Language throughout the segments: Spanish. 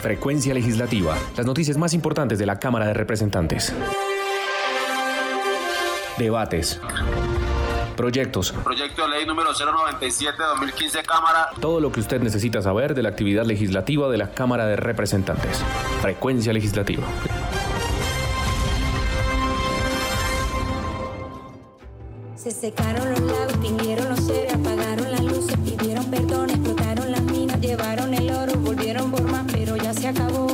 Frecuencia Legislativa. Las noticias más importantes de la Cámara de Representantes. Debates. Proyectos. Proyecto de ley número 097-2015, Cámara. Todo lo que usted necesita saber de la actividad legislativa de la Cámara de Representantes. Frecuencia Legislativa. Se secaron los lagos, extinguieron los ceres, apagaron las luces, pidieron perdón, explotaron las minas, llevaron el oro, volvieron por más, pero ya se acabó.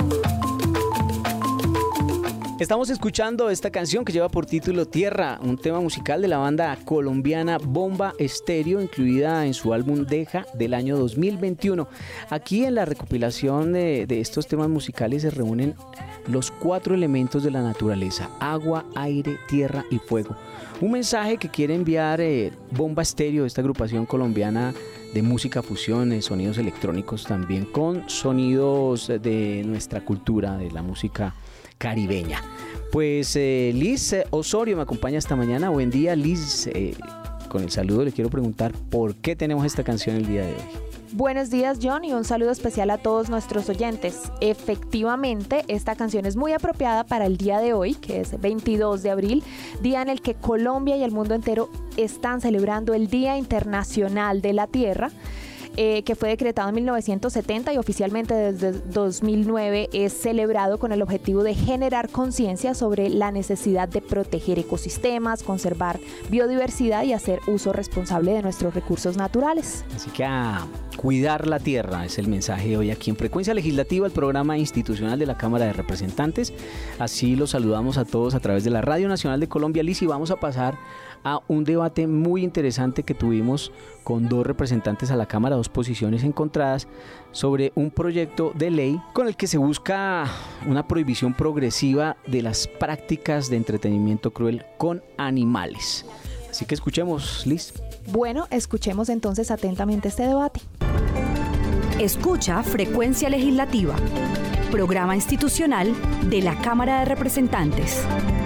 Estamos escuchando esta canción que lleva por título Tierra, un tema musical de la banda colombiana Bomba Estéreo, incluida en su álbum Deja del año 2021. Aquí en la recopilación de estos temas musicales se reúnen los 4 elementos de la naturaleza: agua, aire, tierra y fuego. Un mensaje que quiere enviar Bomba Estéreo, esta agrupación colombiana de música fusión, sonidos electrónicos también, con sonidos de nuestra cultura, de la música caribeña. Pues Liz Osorio me acompaña esta mañana. Buen día, Liz. Con el saludo le quiero preguntar por qué tenemos esta canción el día de hoy. Buenos días, John, y un saludo especial a todos nuestros oyentes. Efectivamente, esta canción es muy apropiada para el día de hoy, que es 22 de abril, día en el que Colombia y el mundo entero están celebrando el Día Internacional de la Tierra, que fue decretado en 1970 y oficialmente desde 2009 es celebrado con el objetivo de generar conciencia sobre la necesidad de proteger ecosistemas, conservar biodiversidad y hacer uso responsable de nuestros recursos naturales. Así que a cuidar la tierra es el mensaje hoy aquí en Frecuencia Legislativa, el programa institucional de la Cámara de Representantes. Así los saludamos a todos a través de la Radio Nacional de Colombia, Liz, y vamos a pasar a un debate muy interesante que tuvimos con 2 representantes a la Cámara, 2 posiciones encontradas sobre un proyecto de ley con el que se busca una prohibición progresiva de las prácticas de entretenimiento cruel con animales. Así que escuchemos, Liz. Bueno, escuchemos entonces atentamente este debate. Escucha Frecuencia Legislativa, programa institucional de la Cámara de Representantes.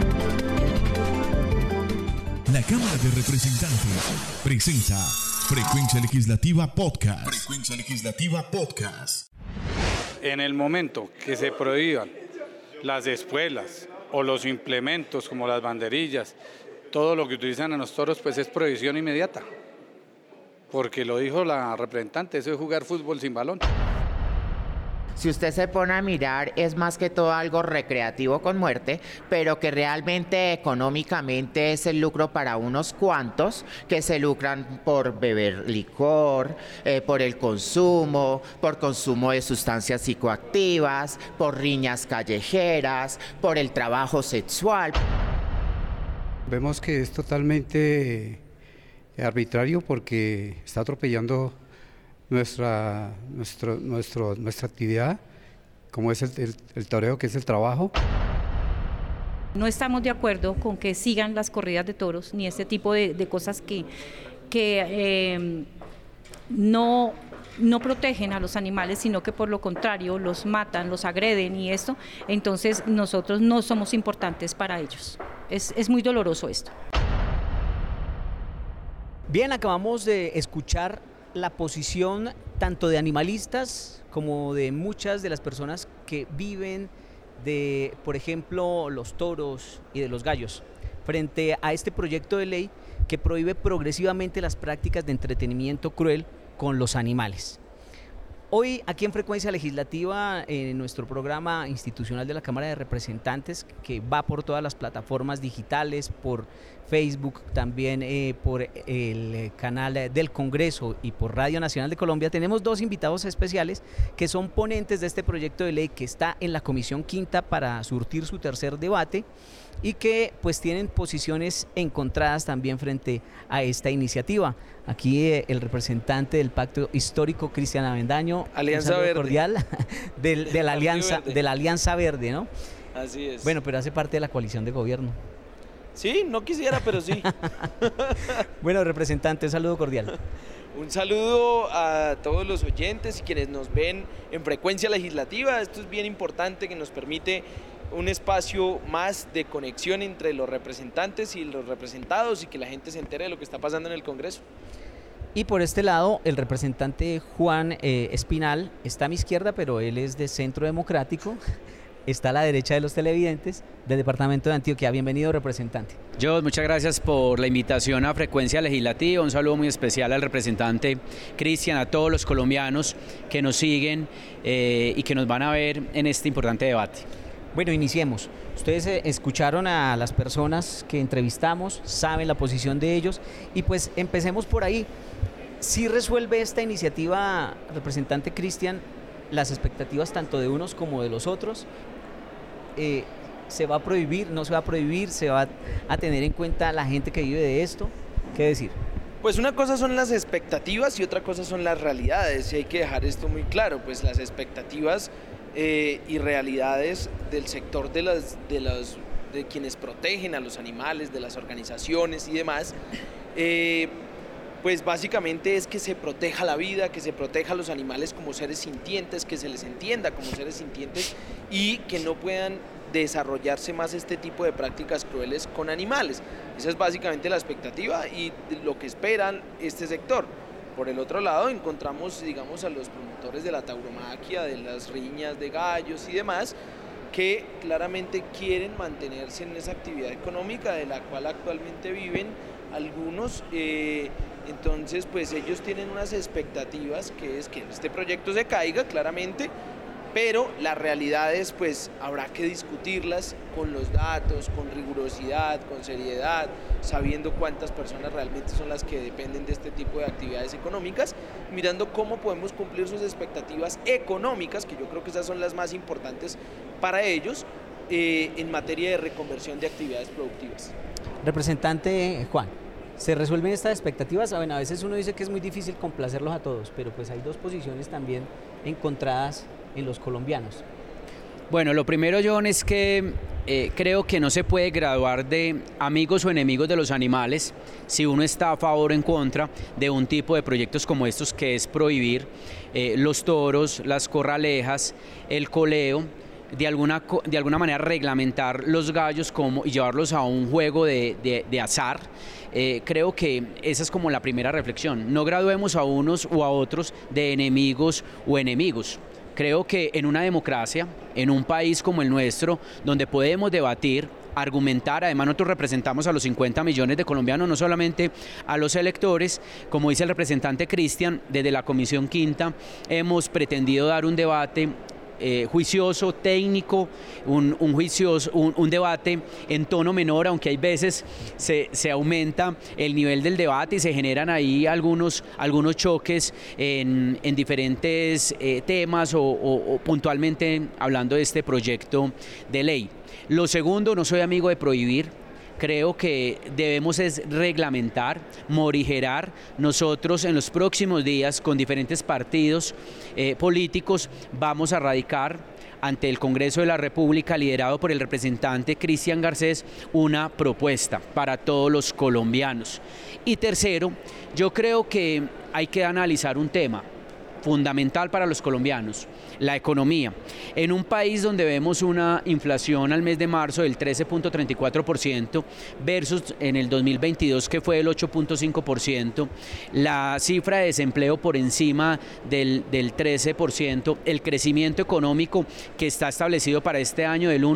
La Cámara de Representantes presenta Frecuencia Legislativa Podcast. Frecuencia Legislativa Podcast. En el momento que se prohíban las espuelas o los implementos como las banderillas, todo lo que utilizan en los toros, pues es prohibición inmediata. Porque lo dijo la representante, eso es jugar fútbol sin balón. Si usted se pone a mirar, es más que todo algo recreativo con muerte, pero que realmente económicamente es el lucro para unos cuantos que se lucran por beber licor, por el consumo, por consumo de sustancias psicoactivas, por riñas callejeras, por el trabajo sexual. Vemos que es totalmente arbitrario porque está atropellando nuestra actividad, como es el toreo, que es el trabajo. No estamos de acuerdo con que sigan las corridas de toros ni este tipo de cosas que no protegen a los animales, sino que por lo contrario los matan, los agreden y esto. Entonces nosotros no somos importantes para ellos. Es muy doloroso esto. Bien, acabamos de escuchar la posición tanto de animalistas como de muchas de las personas que viven de, por ejemplo, los toros y de los gallos, frente a este proyecto de ley que prohíbe progresivamente las prácticas de entretenimiento cruel con los animales. Hoy, aquí en Frecuencia Legislativa, en nuestro programa institucional de la Cámara de Representantes, que va por todas las plataformas digitales, por Facebook, también por el canal del Congreso y por Radio Nacional de Colombia, tenemos 2 invitados especiales que son ponentes de este proyecto de ley que está en la Comisión Quinta para surtir su tercer debate y que pues tienen posiciones encontradas también frente a esta iniciativa. Aquí el representante del Pacto Histórico, Cristian Avendaño, Alianza Verde, cordial de la Alianza Verde, ¿no? Así es. Bueno, pero hace parte de la coalición de gobierno. Sí, no quisiera, pero sí. Bueno, representante, un saludo cordial. Un saludo a todos los oyentes y quienes nos ven en Frecuencia Legislativa. Esto es bien importante, que nos permite un espacio más de conexión entre los representantes y los representados y que la gente se entere de lo que está pasando en el Congreso. Y por este lado, el representante Juan Espinal está a mi izquierda, pero él es de Centro Democrático. Está a la derecha de los televidentes del departamento de Antioquia. Bienvenido, representante. Muchas gracias por la invitación a Frecuencia Legislativa. Un saludo muy especial al representante Cristian, a todos los colombianos que nos siguen y que nos van a ver en este importante debate. Bueno, iniciemos. Ustedes escucharon a las personas que entrevistamos, saben la posición de ellos y pues empecemos por ahí. ¿Sí resuelve esta iniciativa, representante Cristian, las expectativas tanto de unos como de los otros? ¿Se va a prohibir, no se va a prohibir? ¿Se va a tener en cuenta la gente que vive de esto? ¿Qué decir? Pues una cosa son las expectativas y otra cosa son las realidades, y hay que dejar esto muy claro. Pues las expectativas y realidades del sector de quienes protegen a los animales, de las organizaciones y demás, pues básicamente es que se proteja la vida, que se proteja a los animales como seres sintientes, que se les entienda como seres sintientes y que no puedan desarrollarse más este tipo de prácticas crueles con animales. Esa es básicamente la expectativa y lo que esperan este sector. Por el otro lado encontramos, digamos, a los promotores de la tauromaquia, de las riñas de gallos y demás, que claramente quieren mantenerse en esa actividad económica de la cual actualmente viven algunos. Entonces pues ellos tienen unas expectativas, que es que este proyecto se caiga claramente, pero las realidades pues habrá que discutirlas con los datos, con rigurosidad, con seriedad, sabiendo cuántas personas realmente son las que dependen de este tipo de actividades económicas, mirando cómo podemos cumplir sus expectativas económicas, que yo creo que esas son las más importantes para ellos, en materia de reconversión de actividades productivas. Representante Juan, ¿se resuelven estas expectativas? A veces uno dice que es muy difícil complacerlos a todos, pero pues hay dos posiciones también encontradas en los colombianos. Bueno, lo primero, John, es que creo que no se puede graduar de amigos o enemigos de los animales si uno está a favor o en contra de un tipo de proyectos como estos, que es prohibir los toros, las corralejas, el coleo, de alguna manera reglamentar los gallos y llevarlos a un juego de azar. Creo que esa es como la primera reflexión. No graduemos a unos o a otros de enemigos o enemigos. Creo que en una democracia, en un país como el nuestro, donde podemos debatir, argumentar, además nosotros representamos a los 50 millones de colombianos, no solamente a los electores, como dice el representante Cristian, desde la Comisión Quinta hemos pretendido dar un debate juicioso, técnico, un debate en tono menor, aunque hay veces se aumenta el nivel del debate y se generan ahí algunos choques en diferentes temas o puntualmente hablando de este proyecto de ley. Lo segundo, no soy amigo de prohibir. Creo que debemos reglamentar, morigerar. Nosotros en los próximos días con diferentes partidos políticos vamos a radicar ante el Congreso de la República, liderado por el representante Cristian Garcés, una propuesta para todos los colombianos. Y tercero, yo creo que hay que analizar un tema fundamental para los colombianos, la economía. En un país donde vemos una inflación al mes de marzo del 13.34% versus en el 2022 que fue del 8.5%, la cifra de desempleo por encima del 13%, el crecimiento económico que está establecido para este año del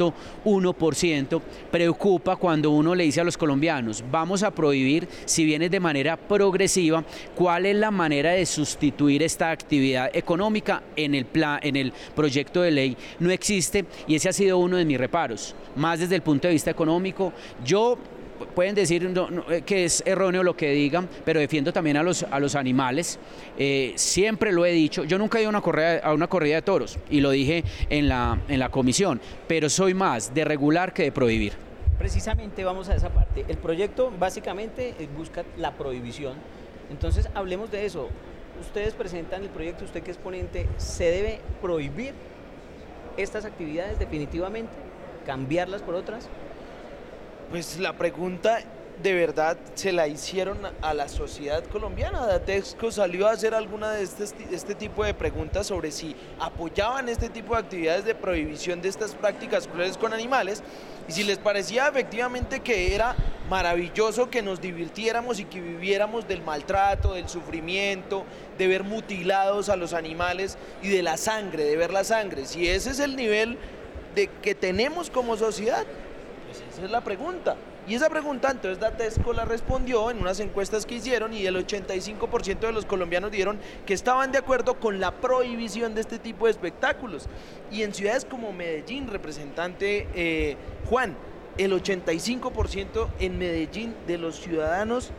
1.1%, preocupa cuando uno le dice a los colombianos, vamos a prohibir, si bien es de manera progresiva, cuál es la manera de sustituir esta actividad económica. En el proyecto de ley no existe, y ese ha sido uno de mis reparos, más desde el punto de vista económico. Pueden decir que es erróneo lo que digan, pero defiendo también a los animales. Siempre lo he dicho, yo nunca he ido a una corrida de toros, y lo dije en la comisión, pero soy más de regular que de prohibir. Precisamente vamos a esa parte. El proyecto básicamente busca la prohibición, entonces hablemos de eso. Ustedes presentan el proyecto, usted que es ponente, ¿se debe prohibir estas actividades definitivamente? ¿Cambiarlas por otras? Pues la pregunta de verdad se la hicieron a la sociedad colombiana. Datexco salió a hacer alguna de este tipo de preguntas sobre si apoyaban este tipo de actividades de prohibición de estas prácticas crueles con animales y si les parecía efectivamente que era maravilloso que nos divirtiéramos y que viviéramos del maltrato, del sufrimiento, de ver mutilados a los animales y de la sangre, de ver la sangre. Si ese es el nivel que tenemos como sociedad, pues esa es la pregunta. Y esa pregunta entonces Datesco la respondió en unas encuestas que hicieron y el 85% de los colombianos dijeron que estaban de acuerdo con la prohibición de este tipo de espectáculos. Y en ciudades como Medellín, representante Juan, el 85% en Medellín de los ciudadanos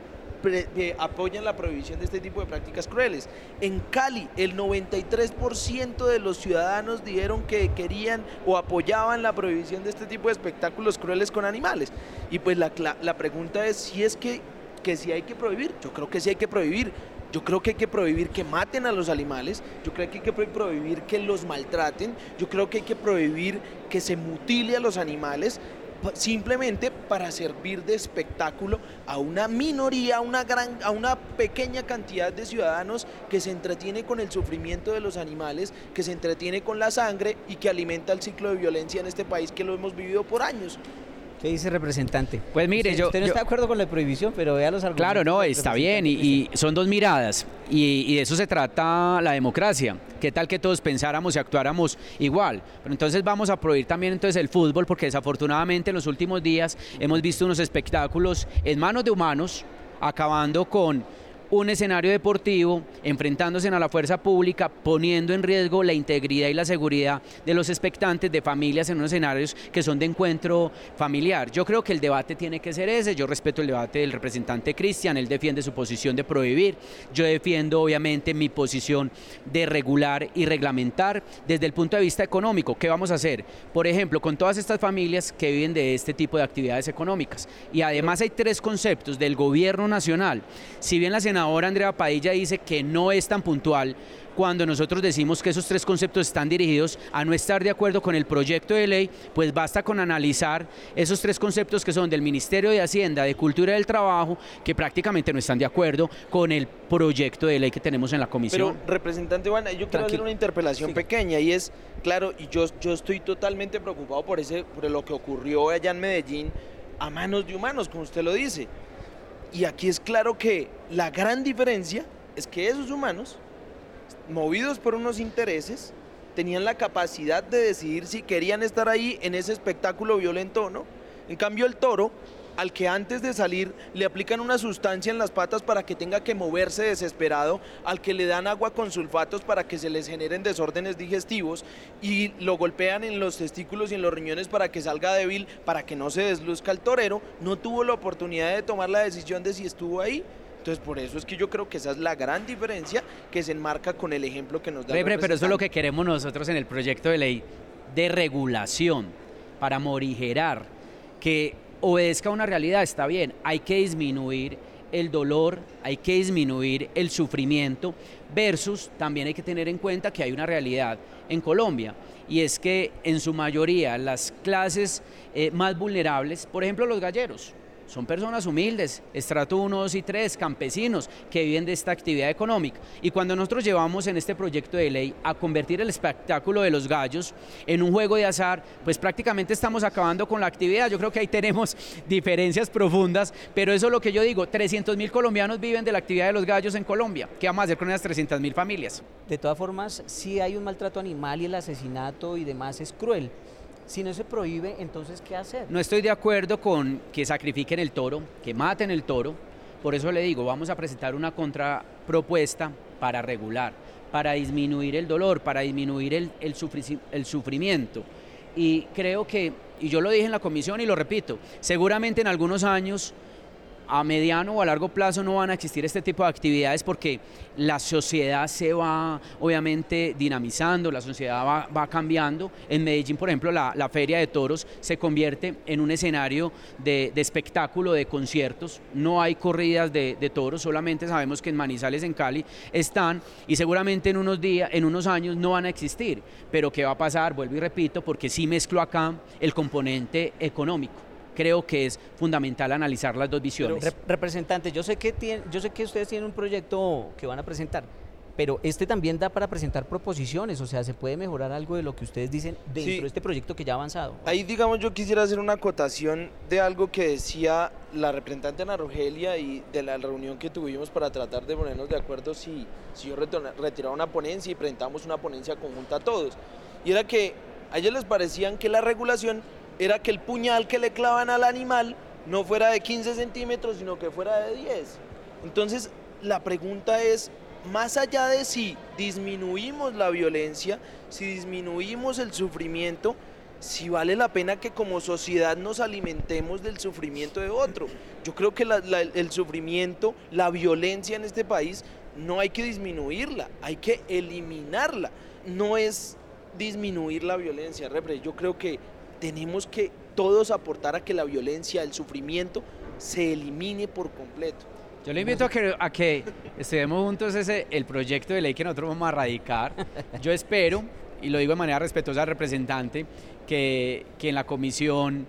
apoyan la prohibición de este tipo de prácticas crueles. En Cali, el 93% de los ciudadanos dijeron que querían o apoyaban la prohibición de este tipo de espectáculos crueles con animales. Y pues la pregunta es si es que si hay que prohibir. Yo creo que sí hay que prohibir. Yo creo que hay que prohibir que maten a los animales, yo creo que hay que prohibir que los maltraten, yo creo que hay que prohibir que se mutile a los animales, simplemente para servir de espectáculo a una minoría, a una pequeña cantidad de ciudadanos que se entretiene con el sufrimiento de los animales, que se entretiene con la sangre y que alimenta el ciclo de violencia en este país que lo hemos vivido por años. ¿Qué dice, representante? Pues mire, usted no está de acuerdo con la prohibición, pero vea los argumentos. Claro, no, está bien, y son dos miradas, y de eso se trata la democracia. ¿Qué tal que todos pensáramos y actuáramos igual? Pero entonces vamos a prohibir también entonces el fútbol, porque desafortunadamente en los últimos días hemos visto unos espectáculos en manos de humanos, acabando con un escenario deportivo, enfrentándose a la fuerza pública, poniendo en riesgo la integridad y la seguridad de los expectantes, de familias en unos escenarios que son de encuentro familiar. Yo creo que el debate tiene que ser ese. Yo respeto el debate del representante Cristian, él defiende su posición de prohibir, yo defiendo obviamente mi posición de regular y reglamentar desde el punto de vista económico. ¿Qué vamos a hacer? Por ejemplo, con todas estas familias que viven de este tipo de actividades económicas. Y además hay tres conceptos del gobierno nacional. Si bien la senadora Andrea Padilla dice que no es tan puntual, cuando nosotros decimos que esos tres conceptos están dirigidos a no estar de acuerdo con el proyecto de ley, pues basta con analizar esos tres conceptos que son del Ministerio de Hacienda, de Cultura y del Trabajo, que prácticamente no están de acuerdo con el proyecto de ley que tenemos en la comisión. Pero, representante Juan, yo quiero hacer una interpelación pequeña, y es, claro, y yo estoy totalmente preocupado por lo que ocurrió allá en Medellín a manos de humanos, como usted lo dice. Y aquí es claro que la gran diferencia es que esos humanos, movidos por unos intereses, tenían la capacidad de decidir si querían estar ahí en ese espectáculo violento o no. En cambio, el toro, al que antes de salir le aplican una sustancia en las patas para que tenga que moverse desesperado, al que le dan agua con sulfatos para que se les generen desórdenes digestivos y lo golpean en los testículos y en los riñones para que salga débil, para que no se desluzca el torero, no tuvo la oportunidad de tomar la decisión de si estuvo ahí. Entonces, por eso es que yo creo que esa es la gran diferencia que se enmarca con el ejemplo que nos da el representante. Pero eso es lo que queremos nosotros en el proyecto de ley de regulación, para morigerar, que obedezca a una realidad. Está bien, hay que disminuir el dolor, hay que disminuir el sufrimiento, versus también hay que tener en cuenta que hay una realidad en Colombia, y es que en su mayoría las clases más vulnerables, por ejemplo los galleros, son personas humildes, estrato 1, 2 y 3, campesinos que viven de esta actividad económica. Y cuando nosotros llevamos en este proyecto de ley a convertir el espectáculo de los gallos en un juego de azar, pues prácticamente estamos acabando con la actividad. Yo creo que ahí tenemos diferencias profundas, pero eso es lo que yo digo, 300.000 colombianos viven de la actividad de los gallos en Colombia. ¿Qué vamos a hacer con esas 300.000 familias? De todas formas, sí hay un maltrato animal y el asesinato y demás es cruel. Si no se prohíbe, entonces, ¿qué hacer? No estoy de acuerdo con que sacrifiquen el toro, que maten el toro. Por eso le digo, vamos a presentar una contrapropuesta para regular, para disminuir el dolor, para disminuir el sufrimiento. Y creo que, y yo lo dije en la comisión y lo repito, seguramente en algunos años, a mediano o a largo plazo, no van a existir este tipo de actividades porque la sociedad se va obviamente dinamizando, la sociedad va cambiando. En Medellín, por ejemplo, la Feria de Toros se convierte en un escenario de espectáculo, de conciertos. No hay corridas de toros, solamente sabemos que en Manizales, en Cali, están, y seguramente en unos años no van a existir. Pero ¿qué va a pasar? Vuelvo y repito, porque sí mezclo acá el componente económico. Creo que es fundamental analizar las dos visiones. Pero, representante, yo sé que ustedes tienen un proyecto que van a presentar, pero también da para presentar proposiciones, o sea, se puede mejorar algo de lo que ustedes dicen dentro Sí. de este proyecto que ya ha avanzado. Ahí, digamos, yo quisiera hacer una acotación de algo que decía la representante Ana Rogelia y de la reunión que tuvimos para tratar de ponernos de acuerdo si yo retiraba una ponencia y presentamos una ponencia conjunta a todos. Y era que a ellos les parecían que la regulación era que el puñal que le clavan al animal no fuera de 15 centímetros, sino que fuera de 10. Entonces, la pregunta es, más allá de si disminuimos la violencia, si disminuimos el sufrimiento, si vale la pena que como sociedad nos alimentemos del sufrimiento de otro. Yo creo que el sufrimiento, la violencia en este país, no hay que disminuirla, hay que eliminarla. No es disminuir la violencia, repre. Yo creo que tenemos que todos aportar a que la violencia, el sufrimiento, se elimine por completo. Yo le invito a que estudiemos juntos el proyecto de ley que nosotros vamos a radicar. Yo espero, y lo digo de manera respetuosa al representante, que en la comisión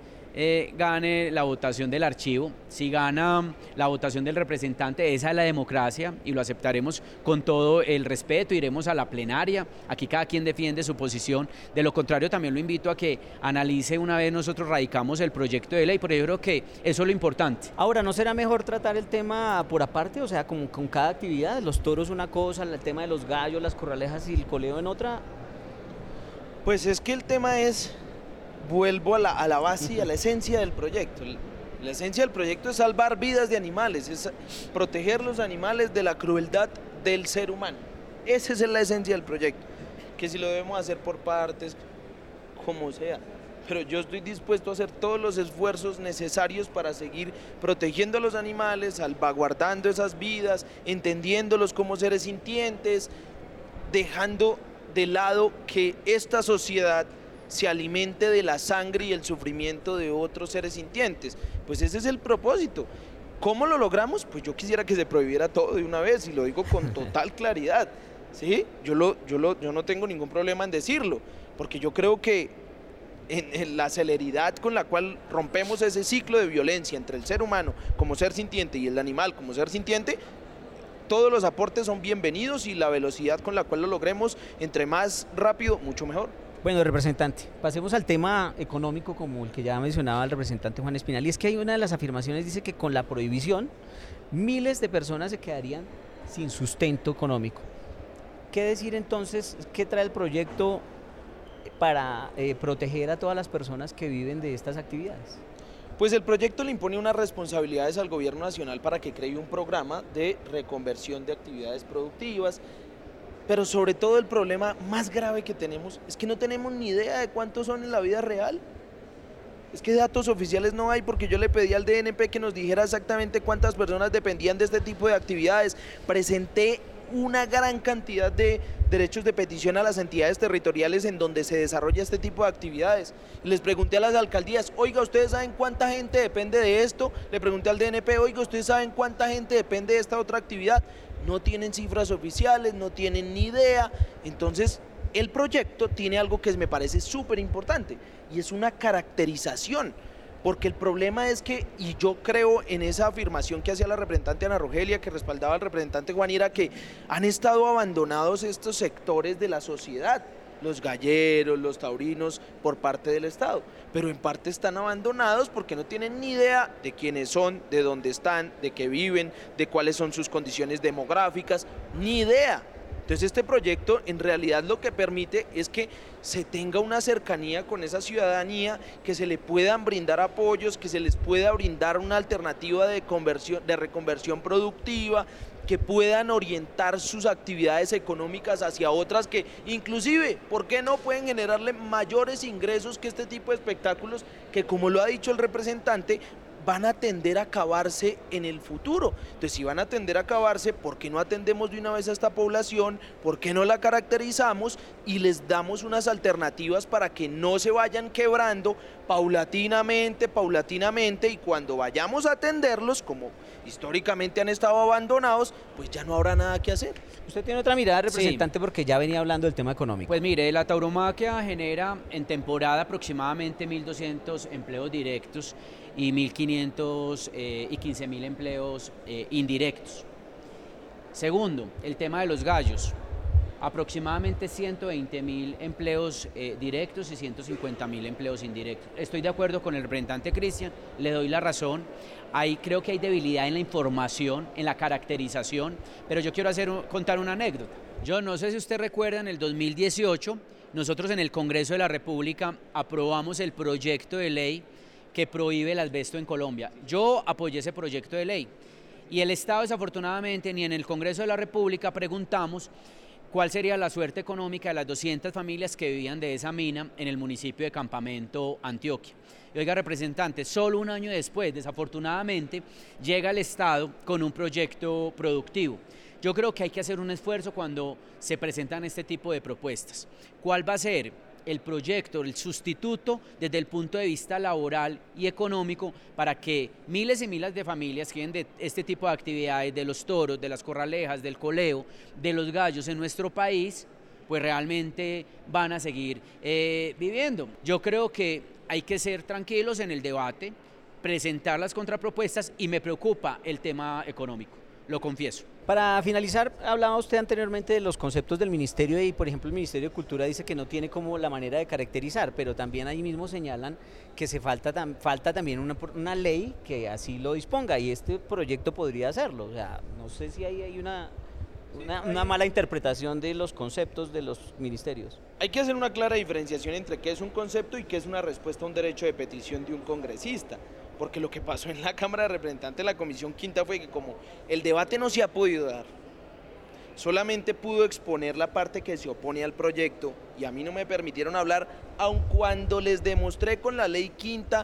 gane la votación del archivo. Si gana la votación del representante, esa es la democracia y lo aceptaremos con todo el respeto, iremos a la plenaria, aquí cada quien defiende su posición. De lo contrario, también lo invito a que analice una vez nosotros radicamos el proyecto de ley, pero yo creo que eso es lo importante. Ahora, ¿no será mejor tratar el tema por aparte? O sea, como con cada actividad, los toros una cosa, el tema de los gallos, las corralejas y el coleo en otra. Pues es que el tema es, vuelvo a la base y a la esencia del proyecto. La esencia del proyecto es salvar vidas de animales, es proteger los animales de la crueldad del ser humano. Esa es la esencia del proyecto. Que si lo debemos hacer por partes, como sea. Pero yo estoy dispuesto a hacer todos los esfuerzos necesarios para seguir protegiendo a los animales, salvaguardando esas vidas, entendiéndolos como seres sintientes, dejando de lado que esta sociedad se alimente de la sangre y el sufrimiento de otros seres sintientes. Pues ese es el propósito. ¿Cómo lo logramos? Pues yo quisiera que se prohibiera todo de una vez, y lo digo con total claridad. ¿Sí? Yo no tengo ningún problema en decirlo, porque yo creo que en la celeridad con la cual rompemos ese ciclo de violencia entre el ser humano como ser sintiente y el animal como ser sintiente, todos los aportes son bienvenidos, y la velocidad con la cual lo logremos, entre más rápido, mucho mejor. Bueno, representante, pasemos al tema económico, como el que ya mencionaba el representante Juan Espinal, y es que hay una de las afirmaciones, dice que con la prohibición miles de personas se quedarían sin sustento económico. ¿Qué decir entonces? ¿Qué trae el proyecto para proteger a todas las personas que viven de estas actividades? Pues el proyecto le impone unas responsabilidades al gobierno nacional para que cree un programa de reconversión de actividades productivas, pero sobre todo el problema más grave que tenemos es que no tenemos ni idea de cuántos son en la vida real. Es que datos oficiales no hay, porque yo le pedí al DNP que nos dijera exactamente cuántas personas dependían de este tipo de actividades. Presenté una gran cantidad de derechos de petición a las entidades territoriales en donde se desarrolla este tipo de actividades. Les pregunté a las alcaldías, oiga, ¿ustedes saben cuánta gente depende de esto? Le pregunté al DNP, oiga, ¿ustedes saben cuánta gente depende de esta otra actividad? No tienen cifras oficiales, no tienen ni idea. Entonces, el proyecto tiene algo que me parece súper importante, y es una caracterización. Porque el problema es que, y yo creo en esa afirmación que hacía la representante Ana Rogelia, que respaldaba al representante Juan, era que han estado abandonados estos sectores de la sociedad, los galleros, los taurinos, por parte del Estado, pero en parte están abandonados porque no tienen ni idea de quiénes son, de dónde están, de qué viven, de cuáles son sus condiciones demográficas, ni idea. Entonces este proyecto en realidad lo que permite es que se tenga una cercanía con esa ciudadanía, que se le puedan brindar apoyos, que se les pueda brindar una alternativa de reconversión productiva, que puedan orientar sus actividades económicas hacia otras que inclusive, ¿por qué no?, pueden generarle mayores ingresos que este tipo de espectáculos que, como lo ha dicho el representante, van a tender a acabarse en el futuro. Entonces, si van a tender a acabarse, ¿por qué no atendemos de una vez a esta población? ¿Por qué no la caracterizamos y les damos unas alternativas para que no se vayan quebrando paulatinamente, y cuando vayamos a atenderlos, como históricamente han estado abandonados, pues ya no habrá nada que hacer? Usted tiene otra mirada, representante, sí, porque ya venía hablando del tema económico. Pues mire, la tauromaquia genera en temporada aproximadamente 1.200 empleos directos y 1.500 y 15.000 empleos indirectos. Segundo, el tema de los gallos. Aproximadamente 120.000 empleos directos y 150.000 empleos indirectos. Estoy de acuerdo con el representante Cristian, le doy la razón. Ahí creo que hay debilidad en la información, en la caracterización, pero yo quiero contar una anécdota. Yo no sé si usted recuerda, en el 2018, nosotros en el Congreso de la República aprobamos el proyecto de ley que prohíbe el asbesto en Colombia. Yo apoyé ese proyecto de ley y el Estado, desafortunadamente, ni en el Congreso de la República preguntamos cuál sería la suerte económica de las 200 familias que vivían de esa mina en el municipio de Campamento, Antioquia. Y oiga, representante, solo un año después, desafortunadamente, llega el Estado con un proyecto productivo. Yo creo que hay que hacer un esfuerzo cuando se presentan este tipo de propuestas. ¿Cuál va a ser el proyecto, el sustituto desde el punto de vista laboral y económico para que miles y miles de familias que viven de este tipo de actividades, de los toros, de las corralejas, del coleo, de los gallos en nuestro país, pues realmente van a seguir viviendo? Yo creo que hay que ser tranquilos en el debate, presentar las contrapropuestas, y me preocupa el tema económico, lo confieso. Para finalizar, hablaba usted anteriormente de los conceptos del ministerio y, por ejemplo, el Ministerio de Cultura dice que no tiene como la manera de caracterizar, pero también ahí mismo señalan que falta también una ley que así lo disponga, y este proyecto podría hacerlo. O sea, no sé si ahí hay una mala interpretación de los conceptos de los ministerios. Hay que hacer una clara diferenciación entre qué es un concepto y qué es una respuesta a un derecho de petición de un congresista. Porque lo que pasó en la Cámara de Representantes de la Comisión Quinta fue que, como el debate no se ha podido dar, solamente pudo exponer la parte que se opone al proyecto, y a mí no me permitieron hablar, aun cuando les demostré con la ley quinta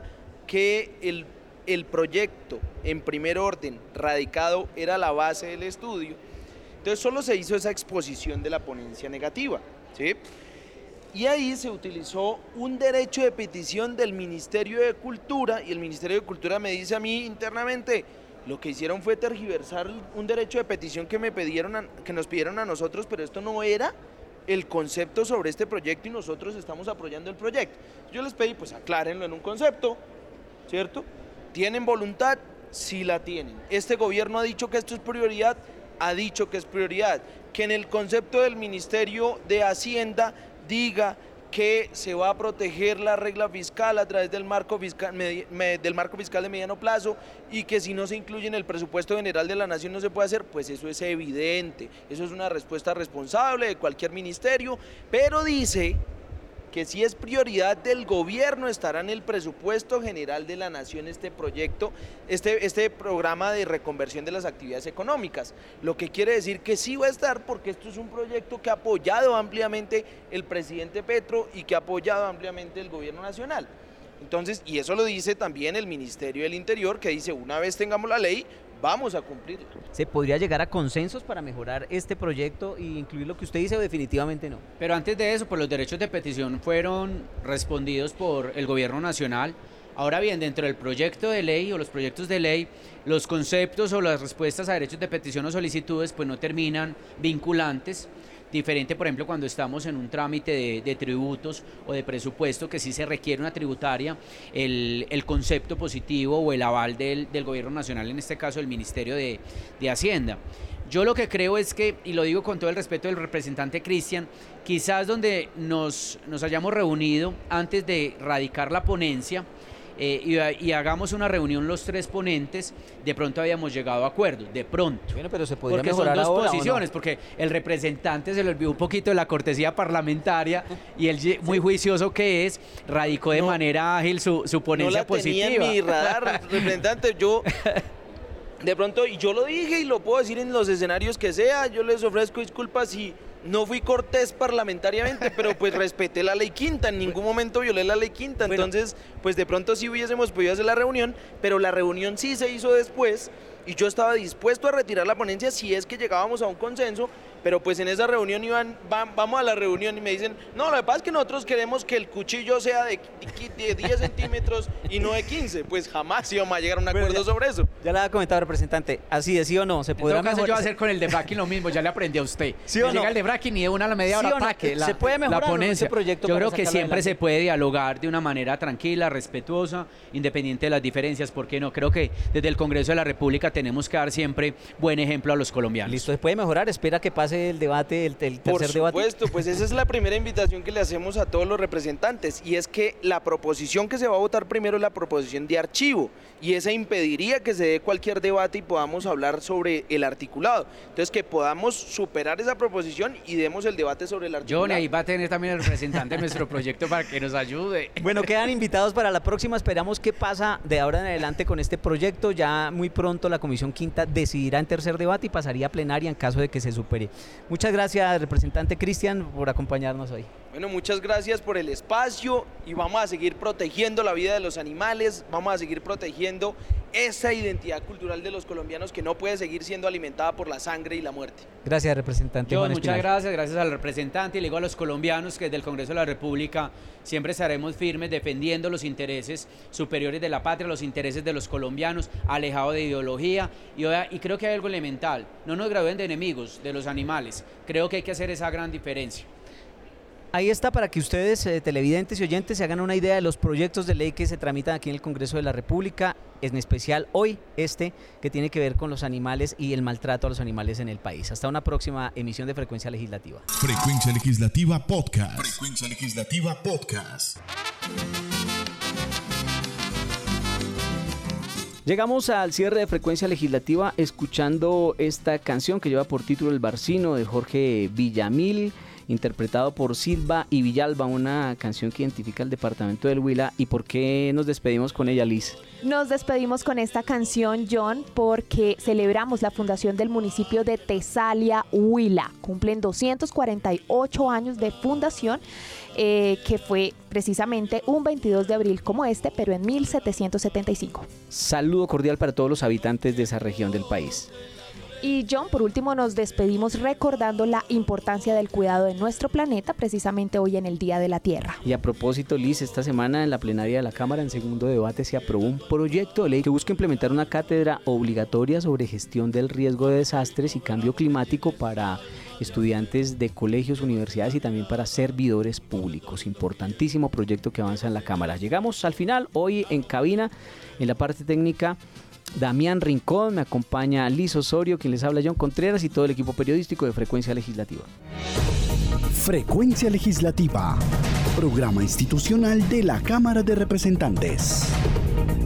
que el proyecto en primer orden radicado era la base del estudio. Entonces solo se hizo esa exposición de la ponencia negativa, ¿sí? Y ahí se utilizó un derecho de petición del Ministerio de Cultura, y el Ministerio de Cultura me dice a mí internamente, lo que hicieron fue tergiversar un derecho de petición que nos pidieron a nosotros, pero esto no era el concepto sobre este proyecto y nosotros estamos apoyando el proyecto. Yo les pedí, pues aclárenlo en un concepto, ¿cierto? ¿Tienen voluntad? Sí la tienen. Este gobierno ha dicho que esto es prioridad, ha dicho que es prioridad. Que en el concepto del Ministerio de Hacienda diga que se va a proteger la regla fiscal a través del marco fiscal de mediano plazo, y que si no se incluye en el presupuesto general de la nación no se puede hacer, pues eso es evidente, eso es una respuesta responsable de cualquier ministerio, pero dice que si es prioridad del gobierno estará en el presupuesto general de la nación este proyecto, este programa de reconversión de las actividades económicas, lo que quiere decir que sí va a estar, porque esto es un proyecto que ha apoyado ampliamente el presidente Petro y que ha apoyado ampliamente el gobierno nacional. Entonces, y eso lo dice también el Ministerio del Interior, que dice, una vez tengamos la ley, vamos a cumplirla. ¿Se podría llegar a consensos para mejorar este proyecto e incluir lo que usted dice, o definitivamente no? Pero antes de eso, pues los derechos de petición fueron respondidos por el gobierno nacional. Ahora bien, dentro del proyecto de ley o los proyectos de ley, los conceptos o las respuestas a derechos de petición o solicitudes pues no terminan vinculantes. Diferente, por ejemplo, cuando estamos en un trámite de tributos o de presupuesto, que sí se requiere una tributaria, el concepto positivo o el aval del gobierno nacional, en este caso el Ministerio de Hacienda. Yo lo que creo es que, y lo digo con todo el respeto del representante Cristian, quizás donde nos hayamos reunido antes de radicar la ponencia, y hagamos una reunión los tres ponentes, de pronto habíamos llegado a acuerdos, de pronto. Bueno, pero se podría porque mejorar son dos ahora, posiciones, ¿o no? Porque el representante se le olvidó un poquito de la cortesía parlamentaria y él, muy juicioso que es, radicó de manera ágil su ponencia positiva. No la tenía en mi radar, representante, yo... De pronto, y yo lo dije y lo puedo decir en los escenarios que sea, yo les ofrezco disculpas si no fui cortés parlamentariamente, pero pues respeté la ley quinta, en ningún momento violé la ley quinta, entonces pues de pronto sí hubiésemos podido hacer la reunión, pero la reunión sí se hizo después y yo estaba dispuesto a retirar la ponencia si es que llegábamos a un consenso, pero pues en esa reunión vamos a la reunión y me dicen, no, lo que pasa es que nosotros queremos que el cuchillo sea de 10 centímetros y no de 15, pues jamás íbamos a llegar a un acuerdo sobre eso. Ya le ha comentado, representante, así de sí o no, ¿se podrá mejorar? mejorar? Yo voy a hacer con el de Fracking lo mismo, ya le aprendí a usted. ¿Sí o no? Llega el de Fracking y de una a la media hora ¿Sí o no? ataque ¿Se puede mejorar la ponencia. este proyecto? Yo para creo que sacarlo siempre adelante? se puede dialogar de una manera tranquila, respetuosa, independiente de las diferencias, ¿por qué no? Creo que desde el Congreso de la República tenemos que dar siempre buen ejemplo a los colombianos. Listo, se puede mejorar, espera que pase el debate, el tercer debate. Por supuesto, pues esa es la primera invitación que le hacemos a todos los representantes, y es que la proposición que se va a votar primero es la proposición de archivo, y esa impediría que se dé cualquier debate y podamos hablar sobre el articulado. Entonces, que podamos superar esa proposición y demos el debate sobre el articulado. Johnny, ahí va a tener también el representante de nuestro proyecto para que nos ayude. Bueno, quedan invitados para la próxima, esperamos qué pasa de ahora en adelante con este proyecto. Ya muy pronto la Comisión Quinta decidirá en tercer debate y pasaría a plenaria en caso de que se supere. Muchas gracias, representante Cristian, por acompañarnos hoy. Bueno, muchas gracias por el espacio y vamos a seguir protegiendo la vida de los animales, vamos a seguir protegiendo esa identidad cultural de los colombianos que no puede seguir siendo alimentada por la sangre y la muerte. Gracias, representante Juan Muchas Espinal. gracias al representante y le digo a los colombianos que desde el Congreso de la República siempre estaremos firmes defendiendo los intereses superiores de la patria, los intereses de los colombianos, alejados de ideología y creo que hay algo elemental, no nos gradúen de enemigos de los animales, creo que hay que hacer esa gran diferencia. Ahí está para que ustedes, televidentes y oyentes, se hagan una idea de los proyectos de ley que se tramitan aquí en el Congreso de la República, en especial hoy que tiene que ver con los animales y el maltrato a los animales en el país. Hasta una próxima emisión de Frecuencia Legislativa. Frecuencia Legislativa Podcast. Frecuencia Legislativa Podcast. Llegamos al cierre de Frecuencia Legislativa escuchando esta canción que lleva por título El Barcino de Jorge Villamil, interpretado por Silva y Villalba, una canción que identifica el departamento del Huila. ¿Y por qué nos despedimos con ella, Liz? Nos despedimos con esta canción, John, porque celebramos la fundación del municipio de Tesalia, Huila. Cumplen 248 años de fundación, que fue precisamente un 22 de abril como este, pero en 1775. Saludo cordial para todos los habitantes de esa región del país. Y John, por último nos despedimos recordando la importancia del cuidado de nuestro planeta, precisamente hoy en el Día de la Tierra. Y a propósito, Liz, esta semana en la plenaria de la Cámara, en segundo debate, se aprobó un proyecto de ley que busca implementar una cátedra obligatoria sobre gestión del riesgo de desastres y cambio climático para estudiantes de colegios, universidades y también para servidores públicos. Importantísimo proyecto que avanza en la Cámara. Llegamos al final, hoy en cabina, en la parte técnica, Damián Rincón, me acompaña Liz Osorio, quien les habla John Contreras y todo el equipo periodístico de Frecuencia Legislativa. Frecuencia Legislativa, programa institucional de la Cámara de Representantes.